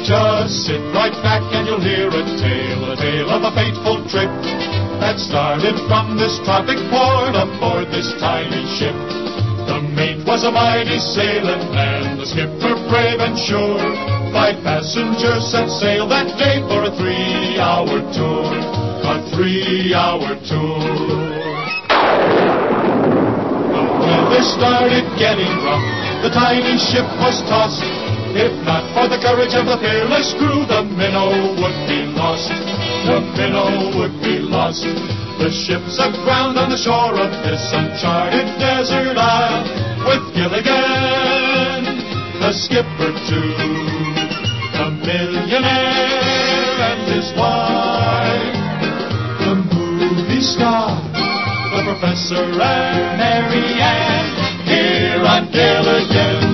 Just sit right back and you'll hear a tale of a fateful trip that started from this tropic port aboard this tiny ship. The mate was a mighty sailing man, the skipper brave and sure. 5 passengers set sail that day for a 3-hour tour. A 3-hour tour. The weather started getting rough, the tiny ship was tossed. If not for the courage of the fearless crew, the minnow would be lost. The minnow would be lost. The ship's aground on the shore of this uncharted desert isle, with Gilligan, the skipper too, the millionaire and his wife, the movie star, the professor and Mary Ann, here on Gilligan.